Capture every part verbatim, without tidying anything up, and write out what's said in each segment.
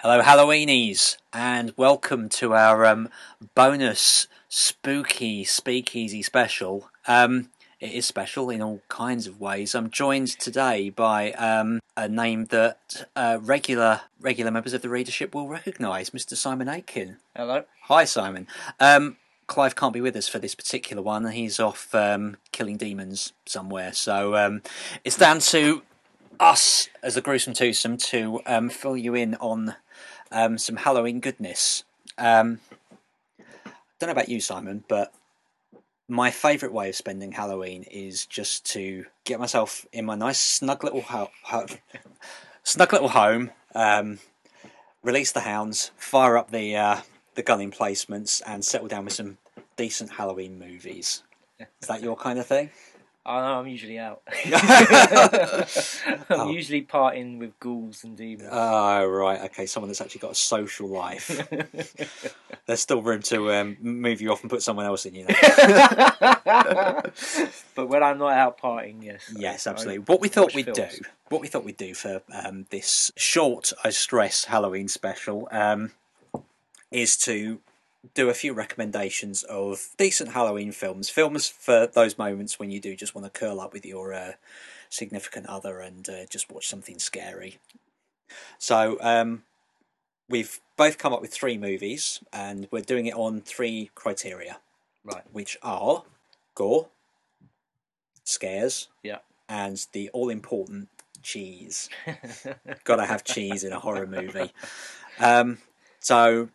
Hello, Halloweenies, and welcome to our um, bonus spooky speakeasy special. Um, it is special in all kinds of ways. I'm joined today by um, a name that uh, regular regular members of the readership will recognise, Mister Simon Aitken. Hello. Hi, Simon. Um, Clive can't be with us for this particular one. He's off um, killing demons somewhere, so um, it's down to us as the Gruesome Twosome to um, fill you in on um, some Halloween goodness. Um, I don't know about you, Simon, but my favourite way of spending Halloween is just to get myself in my nice snug little ho- ho- snug little home, um, release the hounds, fire up the uh, the gun emplacements, and settle down with some decent Halloween movies. Is that your kind of thing? Oh no, I'm usually out. I'm Oh. usually partying with ghouls and demons. Oh, right, okay, someone that's actually got a social life. There's still room to um, move you off and put someone else in, you know. But when I'm not out partying, yes. Yes, I, absolutely. I what we thought watch we'd films. do, what we thought we'd do for um, this short, I stress, Halloween special, um, is to do a few recommendations of decent Halloween films, films for those moments when you do just want to curl up with your uh, significant other and uh, just watch something scary. So um, we've both come up with three movies, and we're doing it on three criteria, Right. which are gore, scares, Yeah. and the all-important cheese. Gotta have cheese in a horror movie. Um, so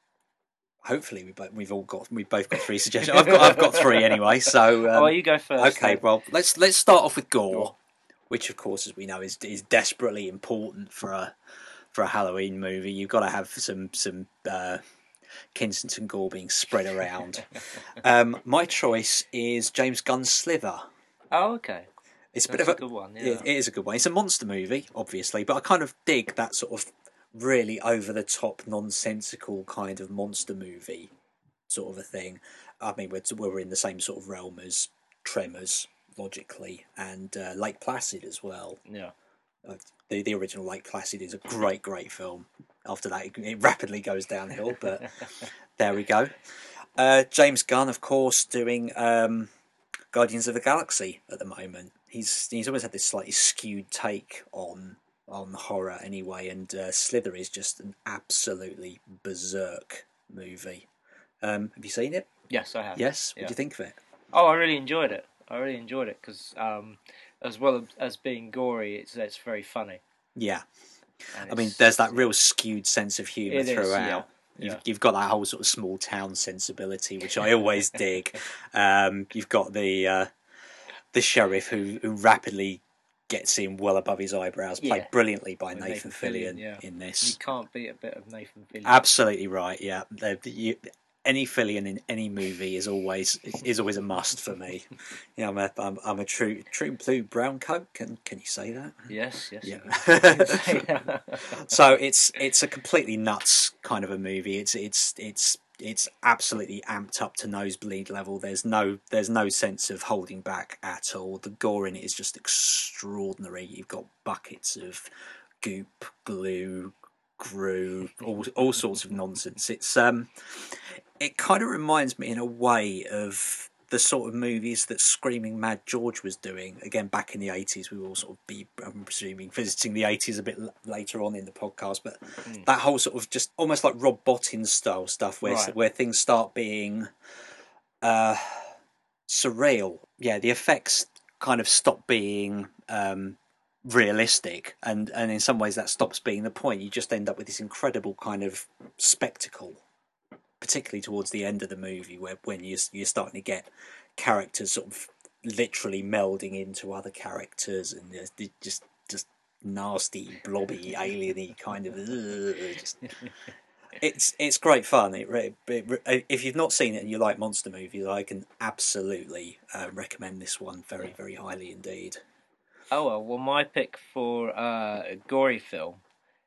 hopefully we both, we've all got we both got three suggestions. I've got I've got three anyway. So um, oh, well, you go first. okay, then. well let's let's start off with gore, Gore. which of course, as we know, is is desperately important for a for a Halloween movie. You've got to have some some uh, Kensington gore being spread around. um, my choice is James Gunn's Slither. Oh, okay. It's a That's bit of a a good one. Yeah. it, it is a good one. It's a monster movie, obviously, but I kind of dig that sort of really over the top, nonsensical kind of monster movie sort of a thing. I mean, we're we're in the same sort of realm as Tremors, logically, and uh, Lake Placid as well. Yeah. Uh, the the original Lake Placid is a great, great film. After that, it, it rapidly goes downhill, but there we go. Uh, James Gunn, of course, doing um, Guardians of the Galaxy at the moment. He's he's always had this slightly skewed take on on horror anyway, and uh, Slither is just an absolutely berserk movie. Um, have you seen it? Yes, I have. Yes. What Yeah. do you think of it? Oh, I really enjoyed it. I really enjoyed it because, um, as well as being gory, it's it's very funny. Yeah. And I mean, it's- there's that real skewed sense of humour It is, throughout. yeah. You've, Yeah. you've got that whole sort of small town sensibility, which I always dig. Um, you've got the uh, the sheriff who, who rapidly gets in well above his eyebrows, played Yeah. brilliantly by With Nathan, Nathan Fillion, Fillion, yeah. in You this. can't beat a bit of Nathan Fillion. Absolutely right. Yeah, The- you- any Fillion in any movie is always is always a must for me. You know, I'm a I'm, I'm a true true blue brown coat. Can can you say that? Yes, yes. Yeah. You can say that. So it's it's a completely nuts kind of a movie. It's it's it's it's absolutely amped up to nosebleed level. There's no there's no sense of holding back at all. The gore in it is just extraordinary. You've got buckets of goop, glue, glue, all all sorts of nonsense. It's um, it kind of reminds me in a way of the sort of movies that Screaming Mad George was doing. Again, back in the eighties, we will sort of be, I'm presuming, visiting the eighties a bit l- later on in the podcast, but Mm. that whole sort of just almost like Rob Bottin style stuff where Right. where things start being uh, surreal. Yeah, the effects kind of stop being um, realistic, and, and in some ways that stops being the point. You just end up with this incredible kind of spectacle, particularly towards the end of the movie, where when you're, you're starting to get characters sort of literally melding into other characters, and there's the- just just nasty, blobby, alieny kind of. Ugh, just, it's it's great fun. It, re- it, re- if you've not seen it and you like monster movies, I can absolutely uh, recommend this one very very highly indeed. Oh well, well, my pick for uh, a gory film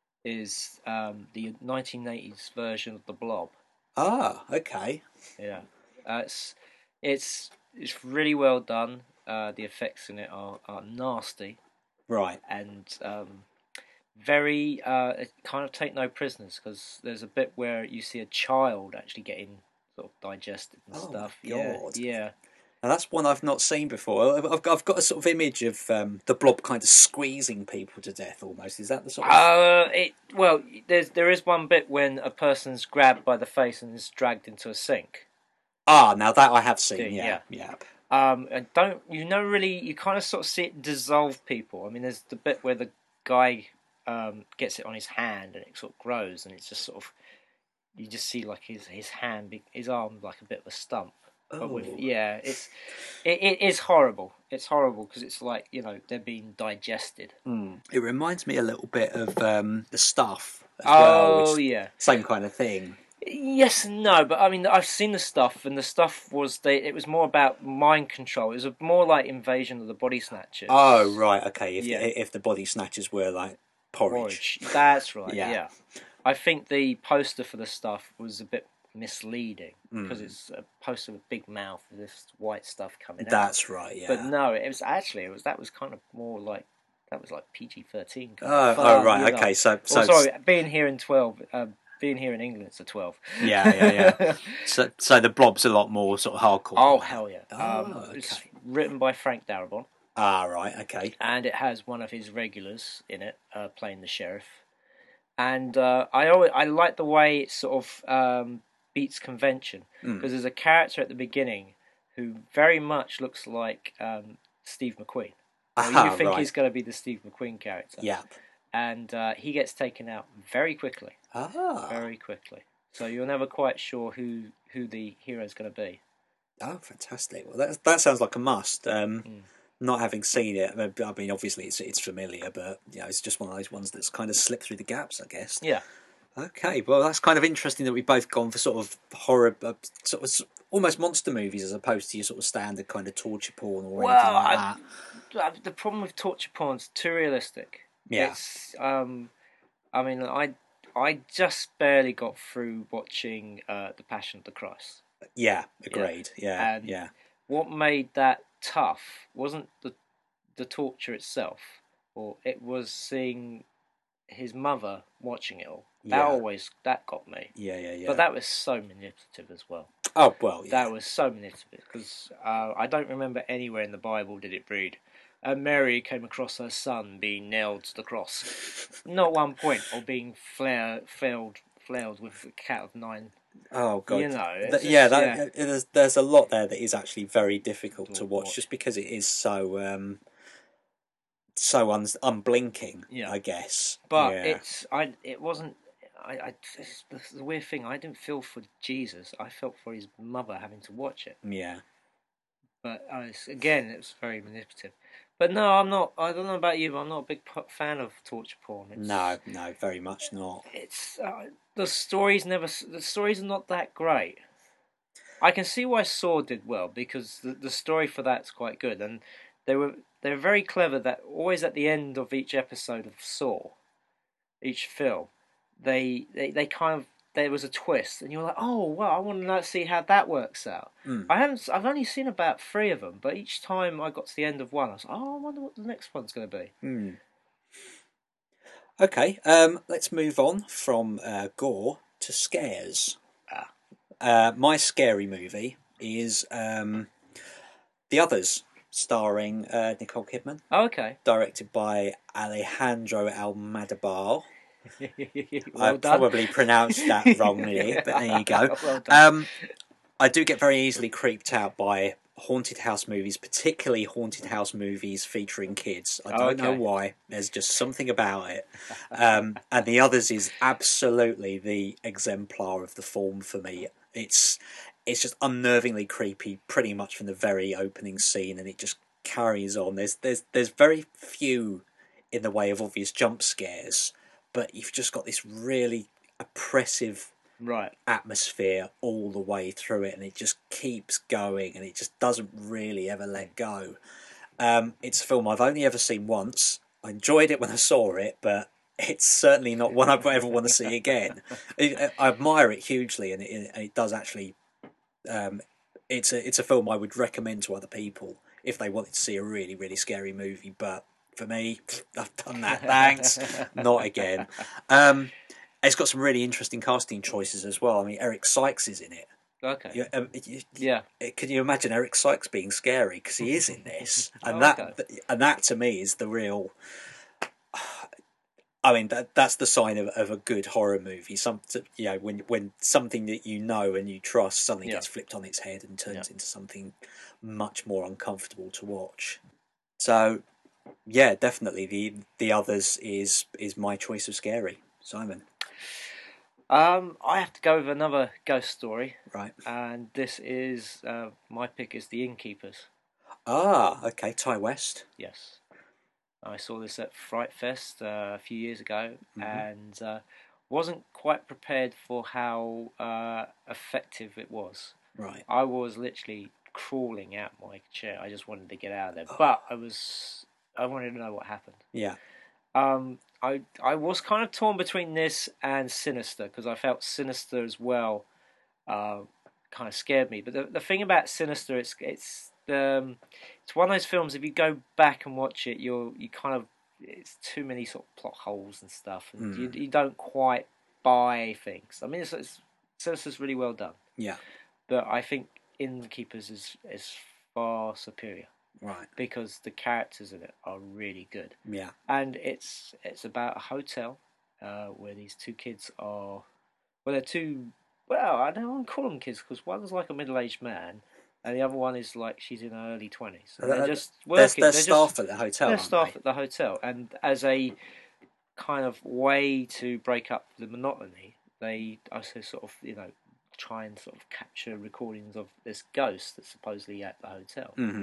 is um, the nineteen eighties version of The Blob. Ah, okay. Yeah, uh, it's it's it's really well done. Uh, the effects in it are, are nasty, Right. and um, very uh, it kind of take no prisoners, because there's a bit where you see a child actually getting sort of digested and Oh stuff. my Yeah, god! yeah. Now that's one I've not seen before. I've, I've got I've got a sort of image of um, the Blob kind of squeezing people to death almost. Is that the sort of? Uh, it well, there's there is one bit when a person's grabbed by the face and is dragged into a sink. Ah, now that I have seen. Thing, Yeah, yeah. yeah. Um, and don't you know really? You kind of sort of see it dissolve people. I mean, there's the bit where the guy um, gets it on his hand and it sort of grows, and it's just sort of you just see like his his hand, his arm like a bit of a stump. But with Oh. yeah, it's it, it is horrible. It's horrible because it's like, you know, they're being digested. Mm. It reminds me a little bit of um, The Stuff as Oh well. Which, yeah. same kind of thing. Yes and no, but I mean, I've seen the Stuff, and the Stuff was they. It was more about mind control. It was a, more like Invasion of the Body Snatchers. Oh right, okay. If Yeah. the, if the body snatchers were like porridge, Porridge. That's right. Yeah. Yeah. I think the poster for the Stuff was a bit misleading because Mm. it's a poster with big mouth with this white stuff coming out. that's right. Yeah. But no, it was actually it was that was kind of more like that was like P G thirteen. oh, oh right, okay. So so Oh, sorry, being here in twelve, uh, being here in England, it's a twelve. Yeah, yeah, yeah. so so the Blob's a lot more sort of hardcore. Oh hell yeah! Oh, um, okay. It's written by Frank Darabont, Ah right, okay. and it has one of his regulars in it uh, playing the sheriff. And uh, I always I like the way it sort of um, beats convention, because Mm. there's a character at the beginning who very much looks like um, Steve McQueen. Or Aha, you think right. he's going to be the Steve McQueen character. Yeah. And uh, he gets taken out very quickly, Ah. very quickly. So you're never quite sure who, who the hero's going to be. Oh, fantastic. Well, that that sounds like a must. Um, Mm. Not having seen it, I mean, obviously it's it's familiar, but you know, it's just one of those ones that's kind of slipped through the gaps, I guess. Yeah. Okay, well, that's kind of interesting that we've both gone for sort of horror, uh, sort of almost monster movies as opposed to your sort of standard kind of torture porn or Well, anything like I, that. the problem with torture porn is too realistic. Yeah. It's, um, I mean, I I just barely got through watching uh, The Passion of the Christ. Yeah, agreed. Yeah, And yeah. What made that tough wasn't the the torture itself, or it was seeing his mother watching it all. That Yeah. always that got me. Yeah, yeah, yeah. But that was so manipulative as well. oh, well, yeah. That was so manipulative because uh, I don't remember anywhere in the Bible did it read, and Mary came across her son being nailed to the cross. Not one point, or being flare, flailed, flailed with a cat of nine. Oh god, You know, it's Th- just- yeah, that, yeah. uh, there's there's a lot there that is actually very difficult to To watch, watch. just because it is so um, so un- unblinking. Yeah. I guess, But yeah. it's I. It wasn't. I. I it's the, the weird thing. I didn't feel for Jesus. I felt for his mother having to watch it. yeah, But uh, it's, again, it was very manipulative. But no, I'm not. I don't know about you, but I'm not a big p- fan of torture porn. It's, no, no, very much not. It's uh, the stories never. s- The stories are not that great. I can see why Saw did well because the the story for that's quite good, and they were they were very clever. That always at the end of each episode of Saw, each film, they they, they kind of there was a twist, and you're like, oh well, I want to see how that works out. Mm. I haven't. I've only seen about three of them, but each time I got to the end of one, I was like, oh, I wonder what the next one's going to be. Hmm. Okay, um, let's move on from uh, gore to scares. Ah. Uh, my scary movie is um, The Others, starring uh, Nicole Kidman, Oh, okay. directed by Alejandro Almodovar. Well I done. probably pronounced that wrongly, but there you go. Well done. Um, I do get very easily creeped out by haunted house movies, particularly haunted house movies featuring kids. I don't know Okay. why. There's just something about it. Um, and The Others is absolutely the exemplar of the form for me. It's it's just unnervingly creepy, pretty much from the very opening scene, and it just carries on. There's there's there's very few in the way of obvious jump scares, but you've just got this really oppressive Right. atmosphere all the way through it, and it just keeps going, and it just doesn't really ever let go. Um, it's a film I've only ever seen once. I enjoyed it when I saw it, but it's certainly not one I ever want to see again. I, I admire it hugely, and it, it does actually. Um, it's a it's a film I would recommend to other people if they wanted to see a really really scary movie. But for me. I've done that, thanks. Not again. Um, it's got some really interesting casting choices as well. I mean, Eric Sykes is in it. Okay. You, um, you, Yeah. Can you imagine Eric Sykes being scary? Because he is in this, and Oh, that okay. and that to me is the real. I mean, that that's the sign of, of a good horror movie. Some, you know, when when something that you know and you trust suddenly Yeah. gets flipped on its head and turns Yeah. into something much more uncomfortable to watch. So, yeah, definitely the the others is is my choice of scary. Simon, Um, I have to go with another ghost story, right? and this is uh, my pick is The Innkeepers. Ah, okay, Ty West. Yes. I saw this at Fright Fest uh, a few years ago, Mhm. and uh, wasn't quite prepared for how uh, effective it was. Right. I was literally crawling out my chair. I just wanted to get out of there, but I was I wanted to know what happened. Yeah. Um, I I was kind of torn between this and Sinister because I felt Sinister as well. Uh, kind of scared me. But the the thing about Sinister, it's it's um, it's one of those films. If you go back and watch it, you're you kind of it's too many sort of plot holes and stuff, and Mm. you you don't quite buy things. I mean, it's, it's Sinister's really well done. Yeah. But I think Innkeepers is is far superior. Right. Because the characters in it are really good. Yeah. And it's it's about a hotel uh, where these two kids are. Well, they're two. Well, I don't want to call them kids because one's like a middle-aged man, and the other one is like she's in her early twenties. And they're just working. They're, they're, they're staff just, at the hotel. They're aren't staff they? at the hotel, and as a kind of way to break up the monotony, they also sort of you know try and sort of capture recordings of this ghost that's supposedly at the hotel. Mm-hmm.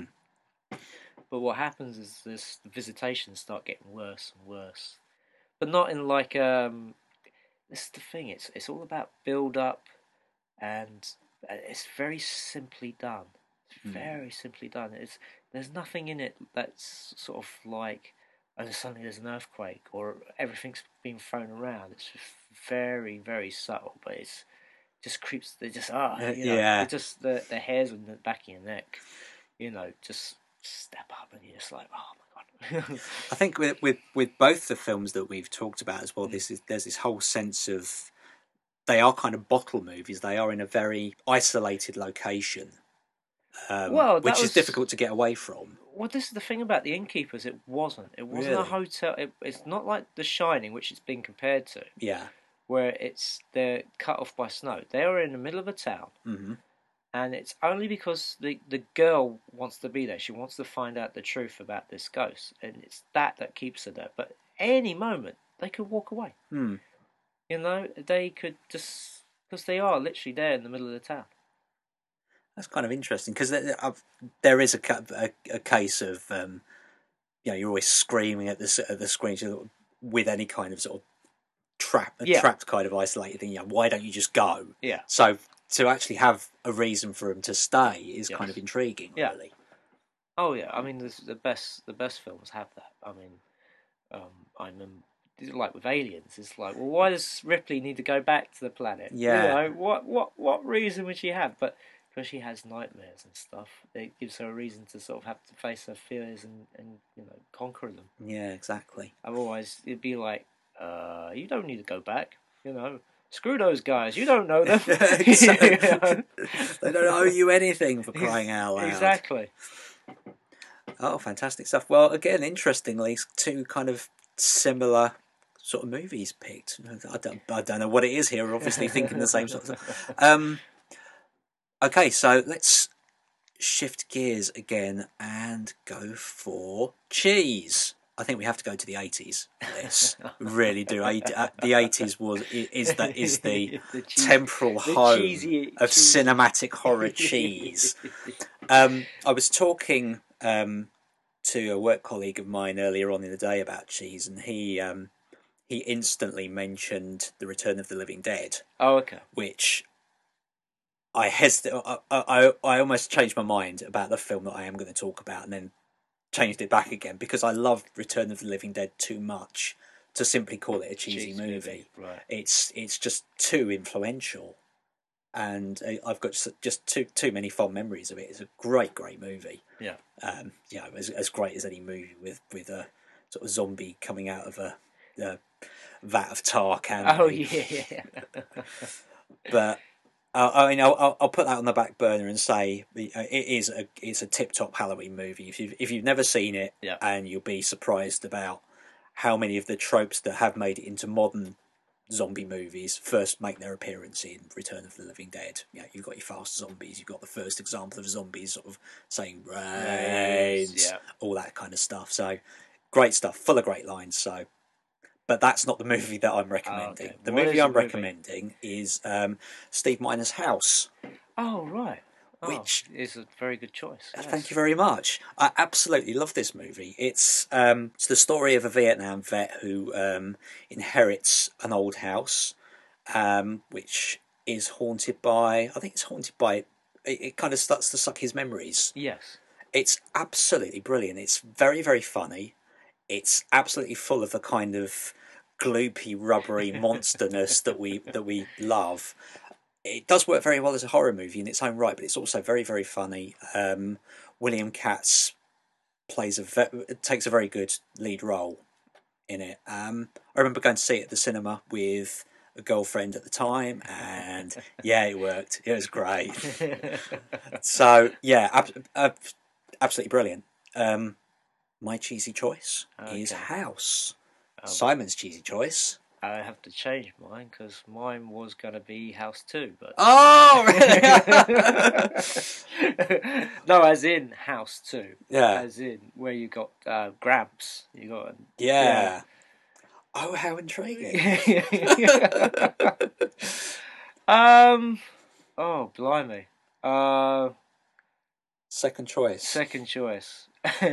But what happens is this the visitations start getting worse and worse, but not in like um. This is the thing. It's it's all about build up, and it's very simply done. It's very mm. simply done. It's there's nothing in it that's sort of like, oh, suddenly there's an earthquake or everything's being thrown around. It's just very very subtle, but it's just creeps. They just ah, you know, yeah. It just the the hairs on the back of your neck, you know, just step up and you're just like, oh my god. I think with, with with both the films that we've talked about as well, this is there's this whole sense of they are kind of bottle movies. They are in a very isolated location, um, well, which was, is difficult to get away from. Well, this is the thing about The Innkeepers. It wasn't. It wasn't really? a hotel. It, it's not like The Shining, which it's been compared to. Yeah. Where it's they're cut off by snow. They are in the middle of a town. Mm-hmm. And it's only because the, the girl wants to be there. She wants to find out the truth about this ghost. And it's that that keeps her there. But any moment, they could walk away. Mm. You know, they could just... Because they are literally there in the middle of the town. That's kind of interesting. Because there, there is a, a, a case of... Um, you know, you're always screaming at the, at the screen with any kind of sort of trap, a yeah. trapped kind of isolated thing. You know, why don't you just go? Yeah. So... to actually have a reason for him to stay is yes. kind of intriguing, yeah. really. Oh yeah, I mean the, the best the best films have that. I mean, um, I'm um, like with Aliens. It's like, well, why does Ripley need to go back to the planet? Yeah. You know, what what what reason would she have? But because she has nightmares and stuff, it gives her a reason to sort of have to face her fears and, and you know conquer them. Yeah, exactly. Otherwise, it'd be like, uh, you don't need to go back. You know. Screw those guys. You don't know them. They don't owe you anything, for crying out loud. Exactly. Oh, fantastic stuff. Well, again, interestingly, two kind of similar sort of movies picked. I don't, I don't know what it is here. We're obviously thinking the same sort of stuff. Um, okay, so let's shift gears again and go for cheese. I think we have to go to the eighties for this. We really do. The eighties was is the is the, the cheese, temporal the home cheesy, of cheesy. cinematic horror cheese. um, I was talking um, to a work colleague of mine earlier on in the day about cheese, and he um, he instantly mentioned The Return of the Living Dead. Oh, okay. Which I hesitate. I, I I almost changed my mind about the film that I am going to talk about, and then changed it back again because I love Return of the Living Dead too much to simply call it a cheesy Cheese movie. movie. Right. It's it's just too influential, and I've got just, just too too many fond memories of it. It's a great great movie. Yeah. Um. Yeah. As as great as any movie with with a sort of zombie coming out of a, a vat of tar, can Oh they? yeah. But uh, I mean, I'll, I'll put that on the back burner and say it is a it's a tip top Halloween movie. If you if you've never seen it, Yeah. and you'll be surprised about how many of the tropes that have made it into modern zombie movies first make their appearance in Return of the Living Dead. Yeah, you've got your fast zombies, you've got the first example of zombies sort of saying brains, Yeah. all that kind of stuff. So great stuff, full of great lines. So, but that's not the movie that I'm recommending. Oh, okay. The What movie is the I'm movie? recommending is um, Steve Miner's House. Oh right. Oh, Which is a very good choice. Yes. Thank you very much. I absolutely love this movie. It's um, it's the story of a Vietnam vet who um, inherits an old house, um, which is haunted by. I think it's haunted by. It, it kind of starts to suck his memories. Yes. It's absolutely brilliant. It's very very funny. It's absolutely full of the kind of gloopy, rubbery monsterness that we that we love. It does work very well as a horror movie in its own right, but it's also very, very funny. Um, William Katz plays a ve- takes a very good lead role in it. Um, I remember going to see it at the cinema with a girlfriend at the time, and yeah, it worked. It was great. So yeah, ab- ab- absolutely brilliant. Um, my cheesy choice Okay. is House. Um, Simon's cheesy choice. I have to change mine because mine was going to be House Two, but Oh, really? no, as in House Two. Yeah. As in where you got uh, Gramps. You got Yeah. yeah. Oh, how intriguing. um. Oh, blimey. Uh. Second choice. Second choice.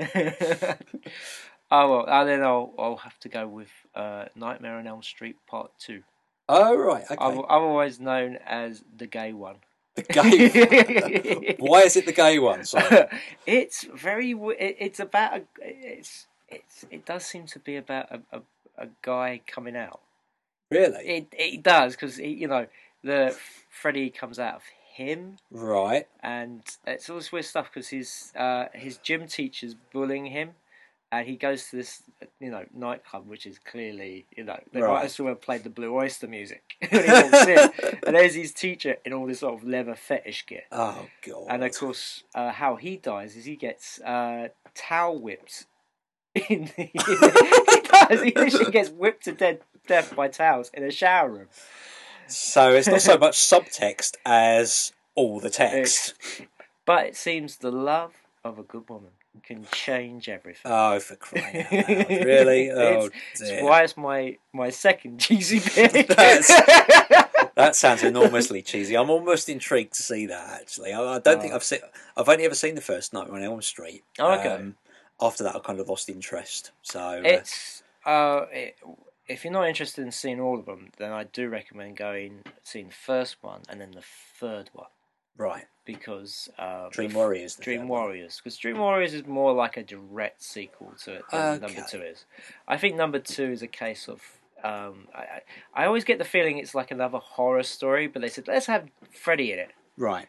Oh well, and then I'll I'll have to go with uh, Nightmare on Elm Street Part Two. Oh right, okay. I'm otherwise known as the gay one. The gay. Why is it the gay one? Sorry. It's very. It, it's about. A, it's it's it does seem to be about a a, a guy coming out. Really? It it does because you know the Freddy comes out of him. Right. And it's all this weird stuff because his uh, his gym teacher's bullying him, and he goes to this you know nightclub, which is clearly you know they Right. might as well have played the Blue Oyster music when he walks in, and there's his teacher in all this sort of leather fetish gear. Oh god. And of course, uh, how he dies is he gets uh, towel whipped. In the, he does. He literally gets whipped to death, death by towels in a shower room. So it's not so much subtext as all the text. But it seems the love of a good woman can change everything. Oh, for crying out loud! Really? Oh it's, dear. it's why it's my my second cheesy pick. That's, that sounds enormously cheesy. I'm almost intrigued to see that. Actually, I, I don't Oh. think I've seen. I've only ever seen the first Nightmare on Elm Street. Oh, okay. Um, after that, I kind of lost interest. So uh, It's uh, it, if you're not interested in seeing all of them, then I do recommend going seeing the first one and then the third one right. because uh, Dream the f- Warriors. The Dream third one. Warriors, because Dream Warriors is more like a direct sequel to it than Okay. number two is. I think number two is a case of. Um, I, I I always get the feeling it's like another horror story, but they said let's have Freddy in it. Right.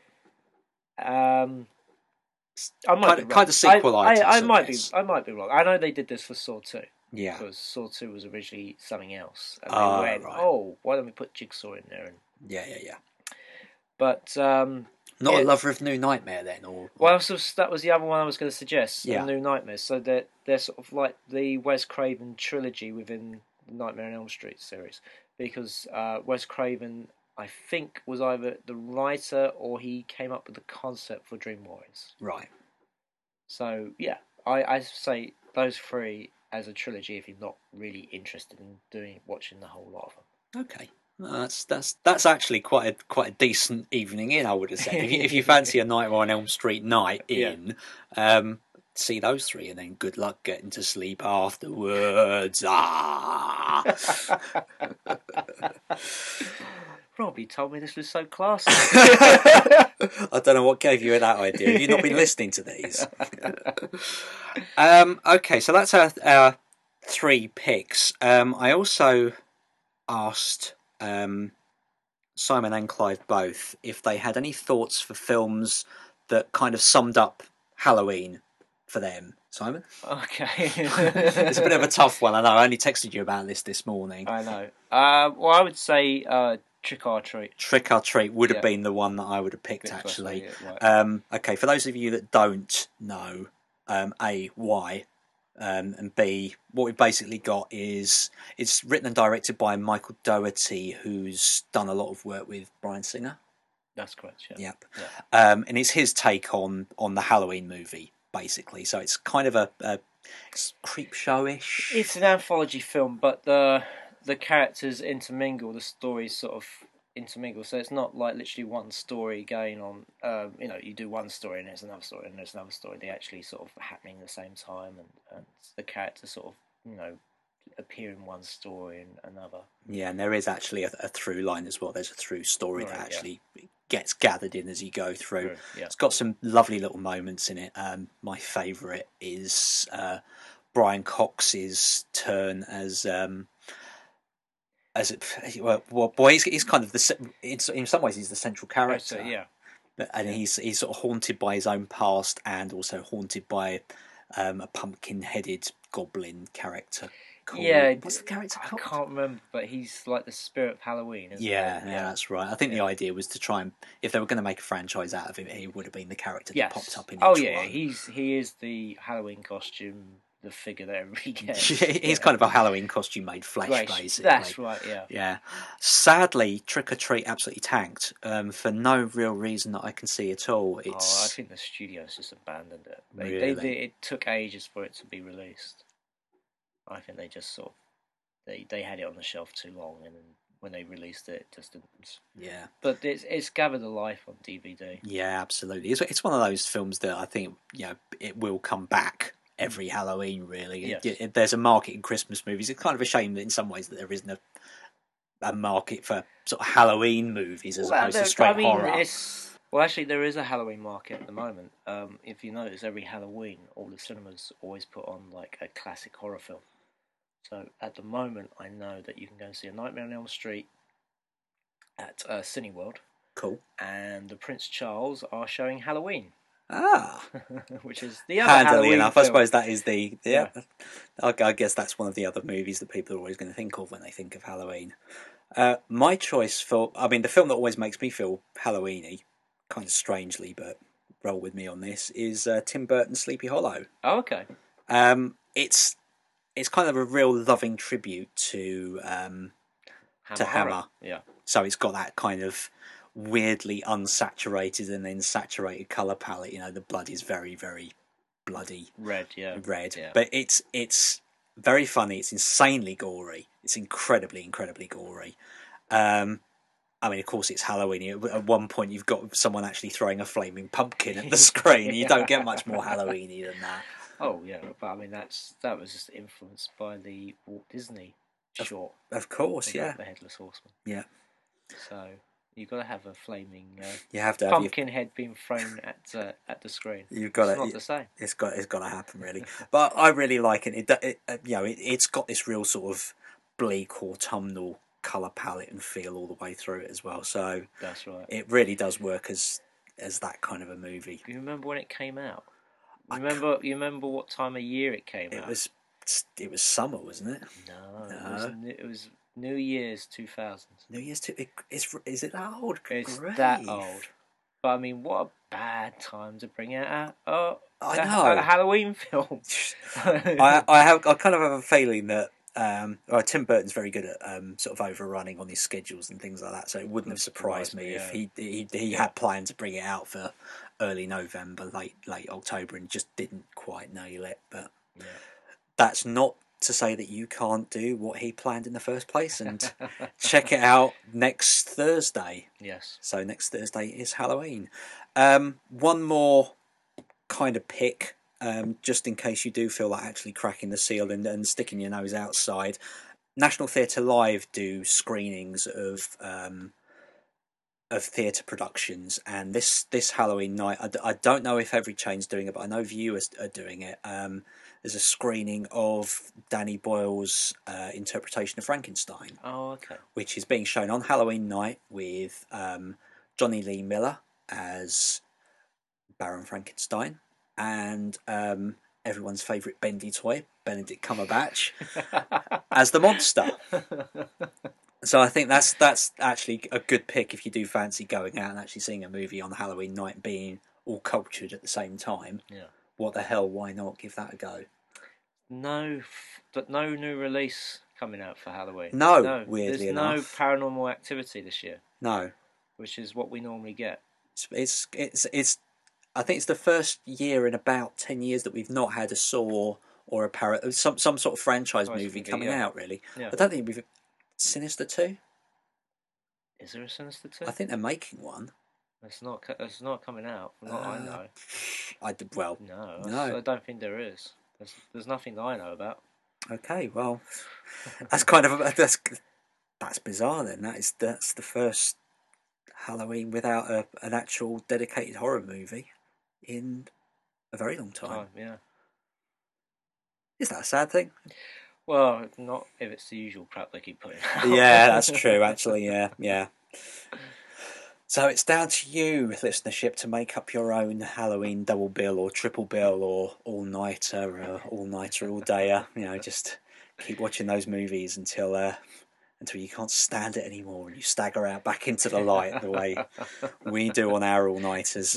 Um, I might Kind be of- wrong. kind of sequelitis, I, I, I I might guess. be. I might be wrong. I know they did this for Saw two Yeah. because Saw two was originally something else, and Ah, they went, right. "Oh, why don't we put Jigsaw in there?" And Yeah. Yeah. Yeah. but um, Not Yeah. a lover of New Nightmare then, or well, so that was the other one I was going to suggest. Yeah. Yeah. New Nightmares. So they're they're sort of like the Wes Craven trilogy within the Nightmare on Elm Street series, because uh, Wes Craven, I think, was either the writer or he came up with the concept for Dream Warriors. right. So yeah, I, I say those three as a trilogy if you're not really interested in doing watching the whole lot of them. Okay. Well, that's that's that's actually quite a quite a decent evening in, I would have said. If you, if you fancy a Nightmare on Elm Street night in, um, see those three, and then good luck getting to sleep afterwards. Ah. Rob, you told me this was so classy. I don't know what gave you that idea. Have you not been listening to these? um, okay, so that's our, our three picks. Um, I also asked um, Simon and Clive both if they had any thoughts for films that kind of summed up Halloween for them. Simon? Okay. It's a bit of a tough one, I know. I only texted you about this this morning. I know. Uh, well, I would say uh, Trick or Treat. Trick or Treat would have Yeah. been the one that I would have picked, Good actually. first one, yeah, right. Um, okay, for those of you that don't know, um, A, why, um, and B, what we've basically got is it's written and directed by Michael Dougherty, who's done a lot of work with Bryan Singer. That's correct, yeah. Yep. Yeah. Um, and it's his take on, on the Halloween movie, basically. So it's kind of a, a it's creep show-ish. It's an anthology film, but the the characters intermingle, the stories sort of intermingle. So it's not like literally one story going on. Um, you know, you do one story and there's another story and there's another story. They actually sort of happening at the same time, and, and the characters sort of, you know, appear in one story and another. Yeah, and there is actually a, a through line as well. There's a through story Right, that yeah. actually gets gathered in as you go through. True, yeah. It's got some lovely little moments in it. Um, my favourite is uh, Brian Cox's turn as um, as it, well, well, boy, he's, he's kind of the ce- in, in some ways he's the central character. Oh, so, yeah. And he's he's sort of haunted by his own past and also haunted by um, a pumpkin-headed goblin character. Called, Yeah, what's the character I called? can't remember, but he's like the spirit of Halloween, isn't Yeah, he? yeah, that's right. I think Yeah. the idea was to try and, if they were going to make a franchise out of him, he would have been the character that Yes. popped up in Oh each yeah, one. he's he is the Halloween costume, the figure that everybody gets. he's yeah. kind of a Halloween costume made flesh, Great. basically. That's right. Yeah. Yeah. Sadly, Trick or Treat absolutely tanked um, for no real reason that I can see at all. It's Oh, I think the studios just abandoned it. They, Really? they, they it took ages for it to be released. I think they just sort of they they had it on the shelf too long, and then when they released it, it just didn't. yeah, But it's it's gathered a life on D V D. yeah, absolutely. It's it's one of those films that I think you know it will come back every Halloween. Really, Yes. It- it- there's a market in Christmas movies. It's kind of a shame that in some ways that there isn't a a market for sort of Halloween movies as Well, opposed there- to straight I mean, horror. it's well, actually, there is a Halloween market at the moment. Um, if you notice, every Halloween, all the cinemas always put on like a classic horror film. So at the moment, I know that you can go and see A Nightmare on Elm Street at uh, Cineworld, Cool. and the Prince Charles are showing Halloween, Ah, which is the other handily Halloween enough, I film. suppose that is the yeah. I, I guess that's one of the other movies that people are always going to think of when they think of Halloween. Uh, my choice for, I mean, the film that always makes me feel Halloweeny, kind of strangely, but roll with me on this, is uh, Tim Burton's Sleepy Hollow. Oh, okay. Um, it's it's kind of a real loving tribute to um, to Horror. Hammer. Yeah. So it's got that kind of weirdly unsaturated and then saturated colour palette. You know, the blood is very, very bloody Red. Yeah. red, Yeah. but it's it's very funny. It's insanely gory. It's incredibly, incredibly gory. Um, I mean, of course, it's Halloween. At one point, you've got someone actually throwing a flaming pumpkin at the screen. You don't get much more Halloweeny than that. Oh yeah, but I mean that's that was just influenced by the Walt Disney short. Of course, about yeah, The Headless Horseman. yeah. So you've got to have a flaming uh, You have to have your, pumpkin head being thrown at uh, at the screen. you've got It's it. not the same. It's got it's got to happen really. But I really like it. It, it uh, you know, it, it's got this real sort of bleak autumnal colour palette and feel all the way through it as well. So That's right. it really does work as as that kind of a movie. You remember when it came out? I Remember? You remember what time of year it came It out? was it was summer, wasn't it? No, No. It, was, n- it was New Year's two thousand. New Year's two. It, is is it that old? It's Grief. that old. But I mean, what a bad time to bring it out. Oh, I a, know. a Halloween film. I I have I kind of have a feeling that um, well, Tim Burton's very good at um, sort of overrunning on his schedules and things like that. So it wouldn't have surprised me if he he he had planned to bring it out for early November, late late October, and just didn't quite nail it. But Yeah. that's not to say that you can't do what he planned in the first place. And check it out next Thursday. Yes. So next Thursday is Halloween. Um, one more kind of pick, um, just in case you do feel like actually cracking the seal and, and sticking your nose outside. National Theatre Live do screenings of um, of theatre productions, and this this Halloween night, I, d- I don't know if Every Chain's doing it, but I know viewers are doing it. Um, there's a screening of Danny Boyle's uh, interpretation of Frankenstein, Oh, okay. which is being shown on Halloween night with um, Johnny Lee Miller as Baron Frankenstein and um, everyone's favourite bendy toy, Benedict Cumberbatch, as the monster. So I think that's that's actually a good pick if you do fancy going out and actually seeing a movie on Halloween night and being all cultured at the same time. Yeah. What the hell? Why not give that a go? No, but no new release coming out for Halloween. No, no weirdly there's enough. no Paranormal Activity this year. No, which is what we normally get. It's, it's it's it's. I think it's the first year in about ten years that we've not had a Saw or a para some some sort of franchise Nice movie movie, coming yeah. out. Really, Yeah. I don't think we've. Sinister two. Is there a Sinister two? I think they're making one. It's not. It's not coming out. From what Uh, I know. I did well. No, No. I don't think there is. There's, there's nothing that I know about. Okay, well, that's kind of that's that's bizarre. Then that is that's the first Halloween without a, an actual dedicated horror movie in a very long time. Time, yeah. Is that a sad thing? Well, not if it's the usual crap they keep putting out. Yeah, that's true. Actually, yeah, yeah. So it's down to you, listenership, to make up your own Halloween double bill or triple bill or all nighter or all nighter all dayer. You know, just keep watching those movies until uh, until you can't stand it anymore and you stagger out back into the light the way we do on our all nighters.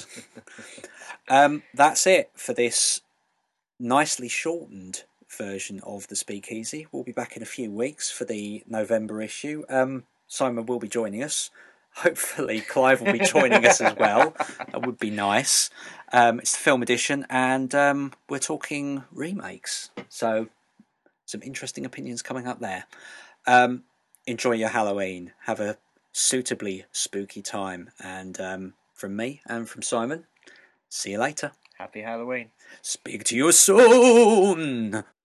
Um, that's it for this nicely shortened version of the Speakeasy. We'll be back in a few weeks for the November issue. Um, Simon will be joining us. Hopefully Clive will be joining us as well. That would be nice. Um, it's the film edition, and um, we're talking remakes. So some interesting opinions coming up there. Um, enjoy your Halloween. Have a suitably spooky time. And um, from me and from Simon, see you later. Happy Halloween. Speak to you soon.